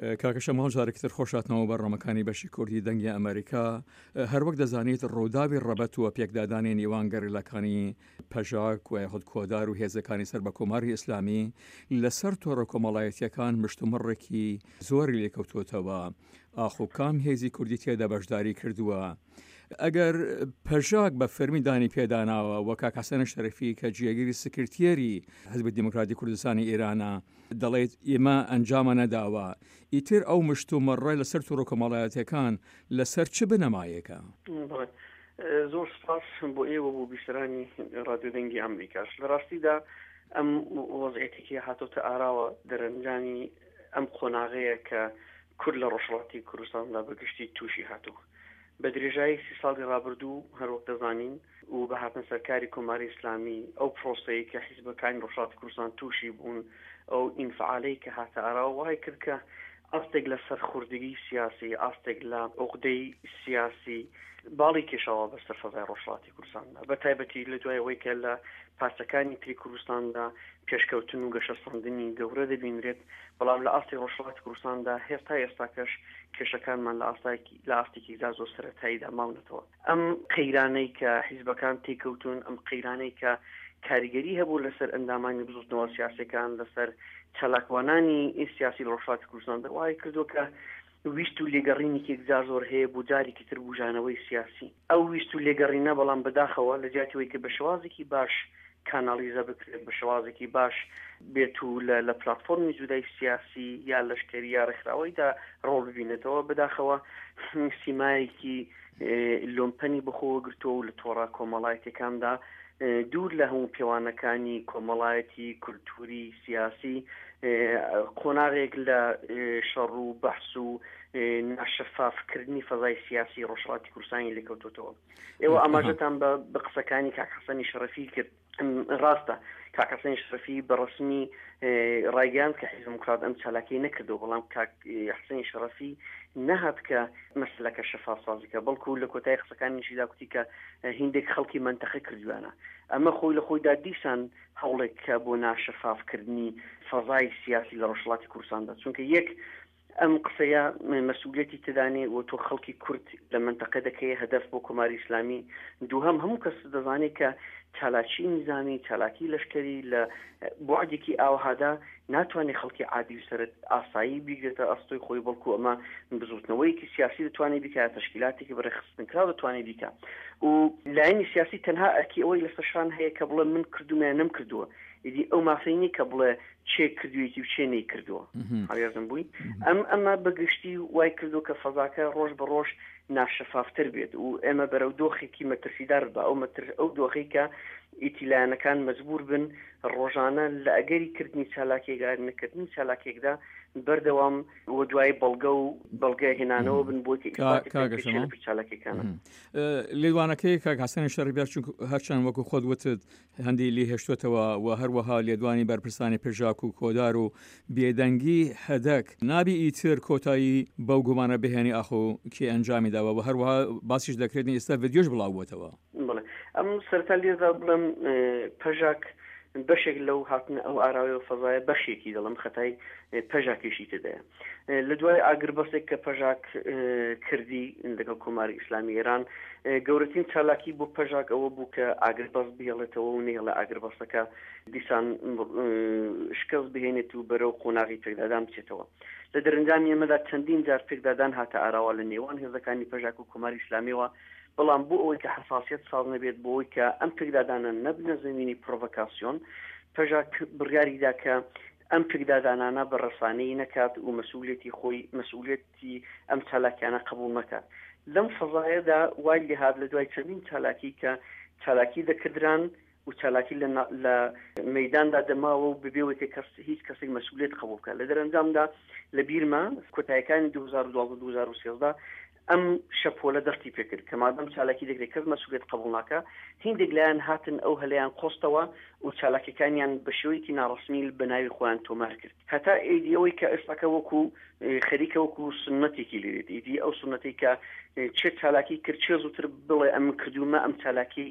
کاکەشەمەوە جارێکتر خۆشاتنەوە بەڕۆمەکانی بەشی کوردی دەنگی ئەمریکا هەروەک دەزانیت ڕووداوی ڕەبەت و پێکدادانی نێوان گەڕیلەکانی پەژاک و یاخود کۆدار و هێزەکانی سەر بە کۆماری ئیسلامی لەسەر تۆڕە کۆمەڵایەتیەکان مشتومڕێکی زۆری لێکەوتوتەوە ئاخو کام هێزی کوردی تێدا بەشداری کردووە. ئەگەر پەژاک بە فەرمیدانی پێداناوە وە کاک حەسەن شەرەفی کە جێگیری سکرتێری حزبی دیموکراتی کوردستانی ئێرانە دەڵێت ئێمە ئەنجامە نەداوە، ئیتر ئەو مشتومڕێ لەسەر تۆڕە کۆمەڵایەتیەکان لەسەر چ بنەمایەکە؟ زۆر سپاس بۆ ئێوە بۆ بیسەرانی ڕادیۆ دەنگی ئەمریکاش. لە ڕاستیدا ئەم وەزعیەتێکی هاتۆتە ئاراوە دەرەنجانی ئەم قۆناغەیە کە کورد لە ڕۆژهەڵاتی کوردستاندا بەگشتی تووشی هاتووە. بە درێژایی 30 ساڵی ڕابردوو هەروەک دەزانین و بە هاتنە سەرکاری کۆماری ئیسلامی ئەو پرۆسەیە کە حیزبەکانی ڕۆژهەڵاتی کوردستان تووشی بوون ئەو ئینفعالەی کە هاتە ئاراوە وای کرد کە ئاستێک لە سەرخوردگی سیاسی، ئاستێک لە عقدەی سیاسی باڵی کێشاوە بەسەر فەزای ڕۆژهەڵاتی کوردستاندا، بە تایبەتی لە دوای ئەوەی کە لە پارچەکانی تری کوردستاندا پێشکەوتن و گەشەسەندنی گەورە دەبینرێت، بەڵام لە ئاستی ڕۆژهەڵاتی کوردستاندا ئێستاکەش کێشەکانمان لە ئاستێکیدا زۆر سەرەتاییدا ماونەتەوە. ئەم قەیرانەی کە حیزبەکان تێکەوتون، ئەم قەیرانەی کە کاریگەری هەبوو لەسەر ئەندامانی بزوتنەوە سیاسەکان، لەسەر چالاکوانانی سیاسی لە ڕۆژهەڵاتی کوردستاندا وای کردووە کە ویست و لێگەڕینێکی جار زۆر هەیە بۆ جارێکی تر بوژانەوەی سیاسی. ئەو ویست و لێگەڕینە بەڵام بەداخەوە لە جیاتەوەی کە بە شێوازێکی باش کانالیزە بکرێت، بە شێوازێکی باش بێت و لە پلاتفۆرمی جودای سیاسی یا لەشکری یا ڕێکخراوەیدا ڕۆڵ ببینێتەوە، بەداخەوە سیمایەکی لۆمپەنی بخۆوە گرتووە و لە تۆڕە کۆمەڵایەتیەکاندا دوور لە هەموو پێوانەکانی کۆمەڵایەتی کولتوری سیاسی قۆناغێک لە شەڕ و بەحث و ناشەفافکردنی فەزای سیاسی ڕۆژهەڵاتی کوردستانی لێکەوتوتەوە. ئێوە ئاماژەتان بە قسەکانی کاک حەسەنی شەرەفی کرد. ڕاستە کاک حەسەنی شەرەفی بەڕسمی ڕایگەیاند کە حیزب دیموکرات ئەم چالاکیی نەکردەوە، بەڵام کاک حەسەنی شەرەفی نەهات کە مەسلەکە شەفاف سازیکە، بەڵکو لە کۆتای قسەکانیشیدا کوتی کە هیندێک خەڵکی منتەقە کردوانە. ئەمە خۆی لە خۆیدا دیسان هەوڵێک کە بۆ ناشەفافکردنی فەزای سیاسی لە ڕۆژهەڵاتی کوردستاندا، چونکە یەک ئەم قسەیە مەسئولیەتی تدانێ و تۆ خەڵکی کورد لە منتەقە دەکەی هەدەف بۆ کۆماری ئیسلامی، دووهەم هەموو کەس دەزانێت کە چالاکی نظامی، چالاکی لەشکری لە بۆعدێکی ئاوهادا ناتوانێت خەڵکی عادی و سەرەت ئاسایی بیگرێتە ئەستۆی خۆی، بەڵکو ئەمە بزوتنەوەیکی سیاسی دەتوانێت بیکە، تەشکیلاتێکی بەڕێخستنکراو دەتوانێت بیکە و لایەنی سیاسی تەنها ئەرکی ئەوەی لەسەرشان هەیە کە بڵێ من کردومە نەم کردووە، ئیدی ئەو مافەینی کە بڵێ چێ کردوێتی و چێ نەی کردووە. هەڵیازم بووی ئەمە بەگشتی وای کردو کە فەزاکە ڕۆژ بە ڕۆژ ناشەفافتر بێت و ئێمە بەرەو دۆخێکی مەترسیدار بە ئەو دۆخی کە ئیتیلایەنەکان مەجبور بن ڕۆژانە لە ئەگەری کردنی چالاکێکدا نەکردنی چالاکێکدا بەردەوام و دوای بەڵگە هێنانەوە بن بۆ چالاکەکانە. لێدوانەکەی کاک حەسەنی شەرەفی هەرچەند وەکو خۆت وتت هەندی لێ هێشتوتەوە و هەروەها لێدوانی بەرپرسانی پێژاک و کۆدار و بێدەنگی هەدەک نابی ئیتر کۆتایی بەو گومانە بهێنی ئاخۆ کێ ئەنجامی داوە و هەروەها باسیش دەکرێتنی ئێستا ڤیدیۆش بڵاوبووەتەوە. ئەم سەرتا لێدا بڵم پەژاک بەشێک لەو هاتنە ئەو ئاراوی و فەزایە بەشێکی دەڵم خەتای پەژاکیشی تدایە. لە دوای ئاگربەسێک کە پەژاک کردی لەگەڵ کۆماری ئیسلامی ئێران، گەورەترین چالاکی بۆ پەژاک ئەوە بوو کە ئاگربەس بهێڵێتەوە و نێڵە ئاگربەسەکە دیسان شکەست بهێنێت و بەرەو قۆناغی پێکدادان بچێتەوە. لە دەرەنجامی ئەمەدا چەندین جار پێکدادان هاتە ئاراوە لە نێوان هێزەکانی پەژاک و کۆماری ئیسلامیەوە، بەڵام بۆ ئەوەی کە حساسیت ساز نەبێت، بۆ ئەوەی کە ئەم پێکدادانە نەبنە زمینی پرۆڤۆکاسیۆن، پەژاک بڕیاریدا کە ئەم پێکدادانانە بە ڕەسانەی نەکات و مەسئولیەتی ئەم چالاکیانە قبول نەکات. لەم فەزایەدا وای لێهات لە دوای چەندین چالاکی کە چالاکی دەکردران و چالاکی لە مەیداندا دەماوە و ببێەوەی کە هیچ کەسێک مەسئولیت قبول بکات. لە دەرەنجامدا لە بیرما کۆتاییەکانی 2012-2013 ئەم شەپۆلە دەستی پێکرد کە مادەم چالاکی دەکرێت کەس مەسئولیت قبول ناکە، هیندێک لایەن هاتن ئەو هەلەیان قۆستەوە و چالاکیەکانیان بە شێوەیەکی ناڕەسمی بە ناوی خۆیان تۆمار کرد، هەتا ئیدیەوەی کە ئێستاکە وەکو خەریکە وەکو سنەتێکی لێت، ئیدی ئەو سنەتی کە چێ چالاکی کرد چێ زووتر بڵێ ئەم کردومە ئەم چالاکی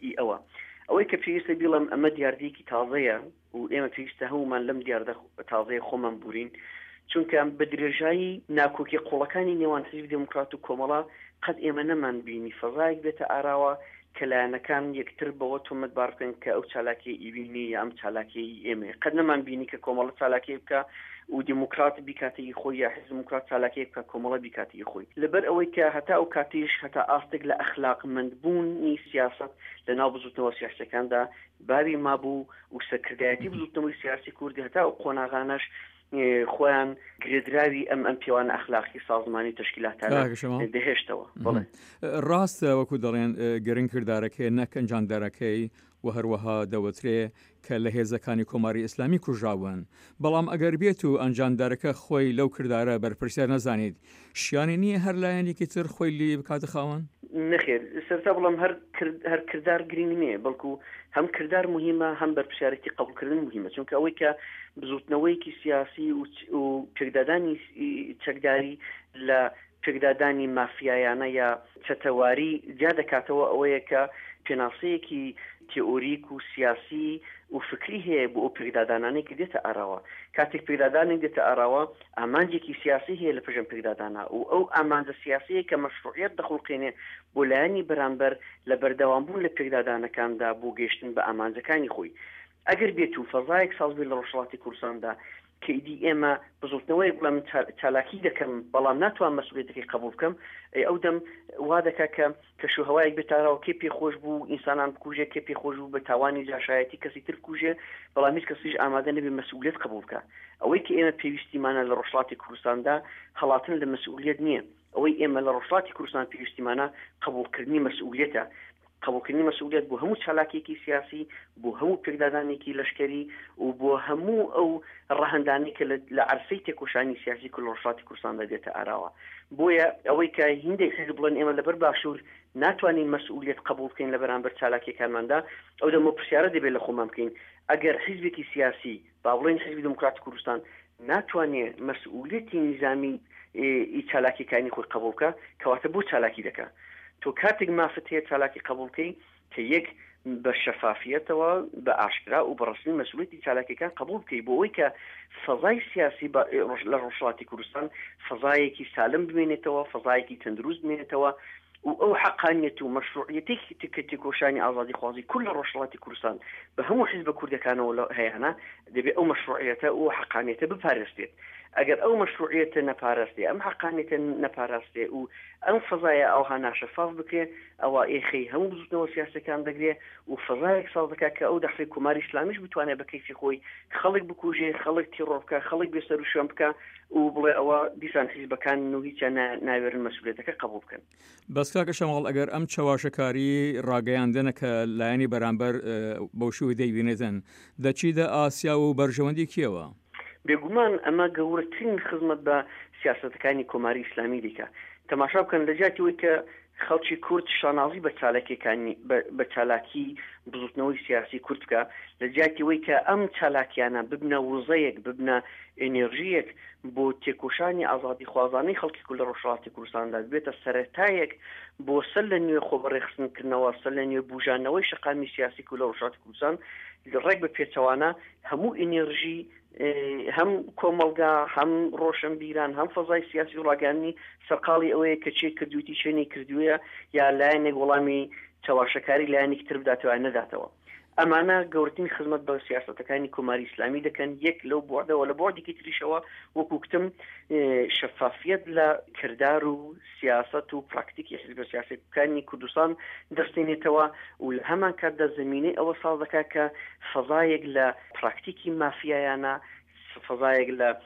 ئەوەی کە پێویستە بیڵم ئەمە دیاردەیەکی تازەیە و ئێمە پێویستە هەمومان لەم دیاردە تازەیە خۆمان بورین، چونکە بە درێژایی ناکۆکی قوڵەکانی نێوان حزب دموکرات و کۆمەڵا قەت ئێمە نەمان بینی فەزایەک بێتە ئاراوە کە لایەنەکان یەکتر بەوە تۆمەتبار بکەن کە ئەو چالاکی ئیبینی یا ئەم چالاکی ئێمە قەت نەمان بینی کە کۆمەڵە چالاکی بکە و دموکرات بیکاتەی خۆی یا حزب دموکرات چالاکی بکە کۆمەڵە بیکاتەی خۆی لەبەر ئەوەی کە هەتا ئەو کاتیش هەتا ئاستێک لە ئەخلاقمەندبوونی سیاست لە ناو بزوتنەوە سیاسەکاندا بابی مابوو و سەرکردایەتی بزوتنەوەی سیاسی کوردی هەتا ئەو قۆناغانەش خۆیان گرێدراوی ئەم پیاوانە ئەخلاقی سازمانی تشکیلاتانە دەهێشتەوە ڕاستە وەکو دەڵێن گرنگ کردارەکەی نەک ئەنجامدارەکەی و هەروەها دەوترێ کە لە هێزەکانی کۆماری ئیسلامی کوژراون بەڵام ئەگەر بێت و ئەنجامدارەکە خۆی لەو کردارە بەرپرسیار نەزانیت شیانی نییە هەر لایەنێکی تر خۆی لی بکاتە خاوەن نەخێر سەرتا بڵام هەر کردار گرنگ نییە بەڵکو هەم کردار مهمە هەم بەرپرسیارەتی قبولکردن مهمە چونکە ئەوەی کە بزوتنەوەیکی سیاسی و پێکدادانی چەکداری لە پێکدادانی مافیایانە یا چەتەواری جا دەکاتەوە ئەوەیە کە پێناسەیەکی تئۆریک و سیاسی و فکری هەیە بۆ ئەو پێکدادانانەی کە دێتە ئاراوە کاتێک پێکدادانێک دێتە ئاراوە ئامانجێکی سیاسی هەیە لە پێشەم پێکدادانە و ئەو ئامانجە سیاسەیە کە مەشروعیت دەخڵقێنێ بۆ لایەنی بەرامبەر لە بەردەوامبوون لە پێکدادانەکاندا بۆ گەیشتن بە ئامانجەکانی خۆی ئەگەر بێت و فەزایەک ساز بێت لە ڕۆژهەڵاتی کوردستاندا کە ئیدی ئێمە بزوتنەوەی بڵم چالاکی دەکەم بەڵام ناتوان مەسئولیتەکەی قبول بکەم ئەو دەم وا دەکا کە شوهەوایەک بێتارەوە کێ پێخۆش بوو ئینسانان بکوژێ کێ پێخۆش بوو بە تاوانی جاشایەتی کەسی تر کوژێ بەڵام هیچ کەسیش ئامادە نەبێ مەسئولیت قبول بکە ئەوەی کە ئێمە پێویستیمانە لە ڕۆژهەڵاتی کوردستاندا هەڵاتن لە مەسئولیت نییە ئەوەی ئێمە لە ڕۆژهەڵاتی کوردستان پێویستیمانە قبولکردنی مەسئولیتە قبولکردنی مەسئولیت بۆ هەموو چالاکیێکی سیاسی بۆ هەموو پێکدادانێکی لەشکری و بۆ هەموو ئەو ڕەهەندانی کە لە عەرسەی تێکۆشانی سیاسی کل ڕۆژهەڵاتی کوردستاندا دێتە ئاراوە بۆیە ئەوەی کە هیندێک حزب بڵێن ئێمە لەبەر باشوور ناتوانین مەسئولیت قبول بکەین لە بەرامبەر چالاکیەکانماندا ئەو دەمە پرسیارە دەبێت لە خۆمان بکەین ئەگەر حیزبێکی سیاسی با بڵێن حیزبی دموکراتی کوردستان ناتوانێت مەسئولیتی نظامی چالاکیەکانی خۆی قبول بکە کەواتە بۆ چالاکی دەکات تۆ کاتێک مافت هەیە چالاکی قبولکەی کە یەک بە شەفافیەتەوە بە ئاشکرا و بەڕستنی مەسئولیتی چالاکیەکان قبول بکەی بۆ ئەوەی کە فەزای سیاسی لە ڕۆژهەڵاتی کوردستان فەزایەکی سالم بمێنێتەوە فەزایەکی تەندروست بمێنێتەوە و ئەو حەقانیەت و مەشروعیەتێکی تێکۆشانی ئازادی خوازی کل لە ڕۆژهەڵاتی کوردستان بە هەموو حیزبە کوردەکانەوە هەیەە دەبێت ئەو مەشروعیەتە و حەقانیەتە بپارێستێت ئەگەر ئەو مەشروعیەتە نەپاراستێ ئەم حەقانیەتە نەپاراستێ و ئەم فەزایە ئەوها ناشەفاف بکرێ ئەوە ئێخەی هەموو بزوتنەوە سیاسەکان دەگرێ و فەزایەک ساڵ دەکات کە ئەو دەخی کوماری ئیسلامیش بتوانێت بە کەیفی خۆی خەڵک بکوژێ خەڵک تیڕۆ بکە خەڵک بێسەر و شوێن بکە و بڵێ ئەوە دیسان حیزبەکان و هیچیان ناوێرن مەسئولیتەکە قبول بکەن بەس کاکە شەماڵ ئەگەر ئەم چاواشەکاری ڕاگەیاندنە کە لایەنی بەرامبەر بەو شووی دەیبینێتن دەچیدە ئاسیا و بەرژەوەندی کێوە بێگومان ئەمە گەورەترین خزمەت بە سیاسەتەکانی کۆماری ئیسلامی دیکە تەماشا بکەن لە جاتی وی کە خەڵکی کورد شانازی بە چالاکی بزوتنەوەی سیاسی کورد بکە لە جاتی وی کە ئەم چالاکیانە ببنە وزەیەک ببنە ئێنێرژیەک بۆ تێکۆشانی ئازادی خوازانەی خەڵکی کورد لە ڕۆژهەڵاتی کوردستاندا بێتە سەرەتایەک بۆ سەر لە نوێ خۆبەڕێخستنکردنەوە سەر لە نوێ بوژانەوەی شەقامی سیاسی کورد لە ڕۆژهەڵاتی کوردستان ڕێک بە پێچەوانە هەموو ئێنێرژی هەم کۆمەلگا هەم ڕۆشنبیران هەم فەزای سیاسی و ڕاگەاندنی سەرقاڵی ئەوەیە کە چێ کردویتی شوێنی کردووە یا لایەنێک وەڵامی چاواشەکاری لایەنێکی تر بداتەوە نەداتەوە ئەمانە گەورەترین خزمەت بە سیاسەتەکانی کۆماری ئیسلامی دەکەن یەک لەو بوردەوە لە بۆردێکی تریشەوە وەکو کتم شەفافیت لە کردار و سیاست و پراکتیکی حزب سیاسەتەکانی کوردستان دەستێنێتەوە و لە هەمان کاتدا زمینەی ئەوە ساڵ دەکات کە فەزایەک لە پراکتیکی مافیایانە فەزایەک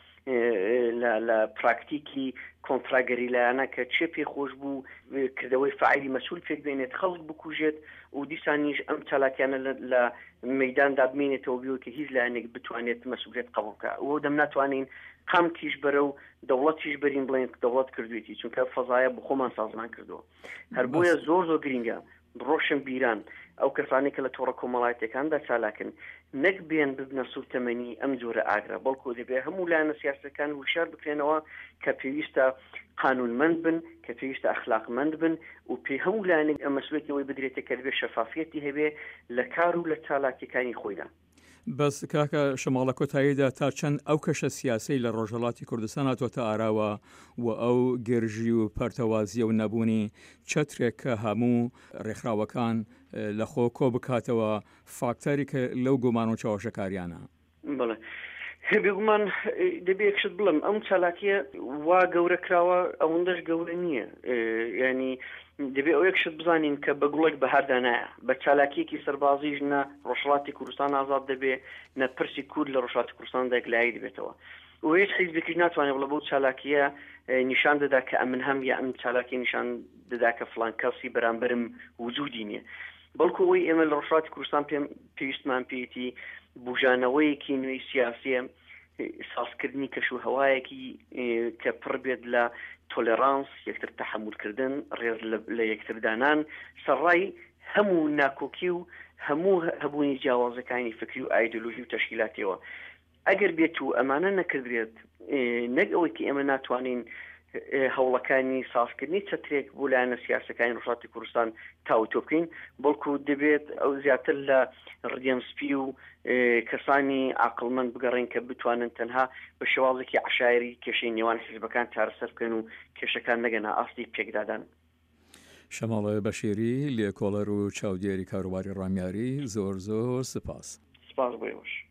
لە پراکتیکی کۆنتراگەریلایانە کە چێ پێخۆش بوو کردەوەی فعیلی مەسئول پێک بێنێت خەڵک بکوژێت و دیسانیش ئەم چالاکیانە لە مەیداندا بمێنێتەوە بیەوە کە هیچ لایەنێک بتوانێت مەسئولیت قبول بکات و دەم ناتوانین قامکیش بەرە و دەوڵەتیش بەرین بڵێن دەوڵەت کردوێتی چونکە فەزایە بە خۆمان سازمان کردووە هەر بۆیە زۆر گرینگە ڕۆشن بیران ئەو کەسانی کە لە تۆڕە کۆمەڵایەتەکاندا چالاکن نەک بێن ببنە سوورتەمەنی ئەم جۆرە ئاگرا بەڵکو دەبێت هەموو لایەنە سیاسەکان وشار بکرێنەوە کە پێویستە قانونمەند بن کە پێویستە ئەخلاقمەند بن و پێی هەموو لایەنێک ئەم مەسئولیەتەوەی بدرێتە کە دەبێت شەفافیەتی هەبێ لە کار و لە چالاکیەکانی خۆیدا بەس کاکە شەماڵە کۆتاییدا تا چەند ئەو کەشە سیاسی لە ڕۆژهەڵاتی کوردستان هاتوۆتە ئاراوە و ئەو گرژی و پەرتەوازیە و نەبوونی چەترێک کە هەموو ڕێکخراوەکان لە خۆ کۆ بکاتەوە فاکتەری کە لەو گومان و چاوەشەکاریانە. بڵێ بێگومان دەبێکشت بڵم ئەم چالاکیە وا گەورە کراوە ئەوەندەش گەورە نییە، ینی دەبێ ئەو یەکشت بزانین کە بە گوڵێک بەهاردانایە بە چالاکیەکی سەربازیش نە ڕۆژهەڵاتی کوردستان ئازاد دەبێ نە پرسی کورد لە ڕۆژهەڵاتی کوردستان دەگلایی دەبێتەوە و هیچ حیزبێکی ناتوانێت بڵێ بۆ چالاکیە نیشان دەدا کە ئەمن هەم یا ئەم چالاکی نیشان دەدا کە فڵان کەسی بەرامبرم وجودی نییە، بەڵکو ئەوەی ئێمە لە ڕۆژهەڵاتی کوردستان پێویستمان پێیەتی بژانەوەیەکی نوێی سیاسیە، سازکردنی کەشوهەوایەکی کە پڕ بێت لە تۆلێرانس، یەکتر تەحملکردن، ڕێز لە یەکتردانان، سەرڕای هەموو ناکۆکی و هەموو هەبوونی جیاوازەکانی فکری و ئایدۆلۆژی و تەشکیلاتیەوە. ئەگەر بێت و ئەمانە نەکردرێت، نەک ئەوەی کە ئێمە ناتوانین هەوڵەکانی سازکردنی چەترێک بۆ لایەنە سیاسەکانی ڕۆژهەڵاتی کوردستان تاوتۆ بکەین، بەڵکو دەبێت ئەو زیاتر لە ڕدێمسپی و کەسانی عاقڵمەند بگەڕین کە بتوانن تەنها بە شێوازێکی عشایری کێشەی نێوان حیزبەکان چارەسەر بکەن و کێشەکان نەگەنە ئاستی پێکدادان. شەماڵە بەشیری لێکۆڵەر و چاودێری کاروباری ڕامیاری، زۆر زۆر سپاس. سپاس بۆ ئێوەش.